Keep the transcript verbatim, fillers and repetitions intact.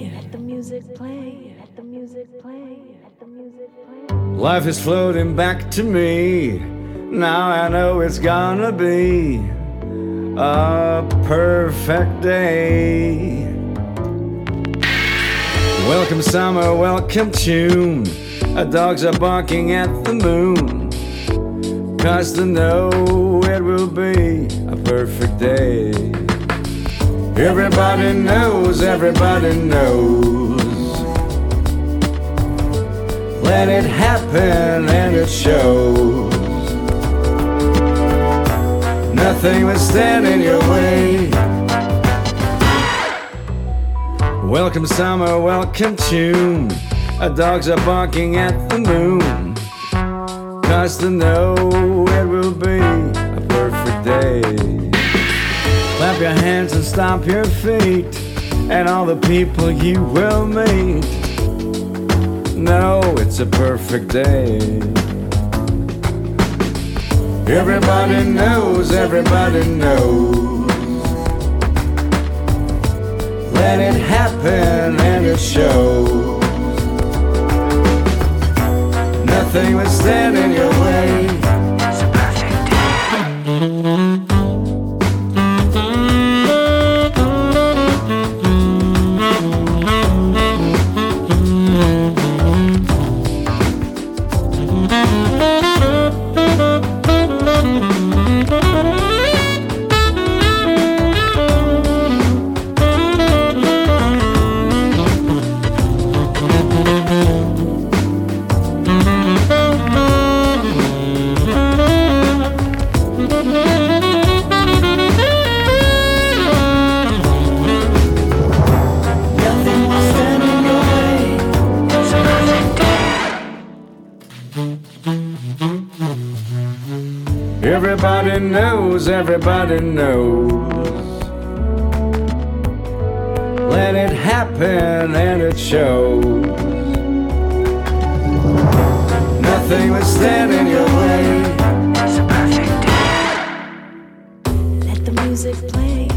play. Let the music play. Let the music play. Let the music play. Life is floating back to me. Now I know it's gonna be a perfect day. Welcome summer, welcome June. Our dogs are barking at the moon, 'cause they know it will be a perfect day. Everybody knows, everybody knows. Let it happen and it shows. Nothing will stand in your way. Welcome summer, welcome June. Our dogs are barking at the moon, 'cause they know it will be a perfect day. Clap your hands and stomp your feet, and all the people you will meet know it's a perfect day. Everybody knows, everybody knows. Let it happen and it shows. Nothing will stand in your way. It's a perfect day. Everybody knows, everybody knows. Let it happen and it shows. Nothing will stand in your way. It's a perfect day. Let the music play.